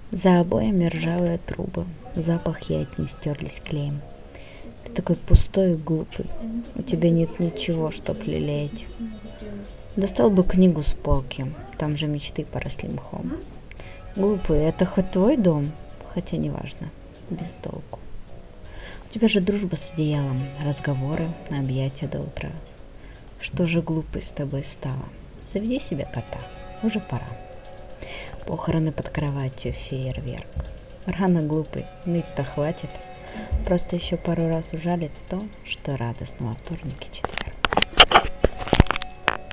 За обоями ржавые трубы, запахи от них стерлись клеем. Ты такой пустой и глупый, у тебя нет ничего, чтоб лелеять. Достал бы книгу с полки, там же мечты поросли мхом. Глупый, это хоть твой дом? Хотя неважно, без толку. У тебя же дружба с одеялом, разговоры, объятия до утра. Что же глупый с тобой стало? Заведи себе кота, уже пора. Похороны под кроватью, фейерверк. Рано, глупый, ныть-то хватит. Просто еще пару раз ужалит то, что радостно во вторник и четверг.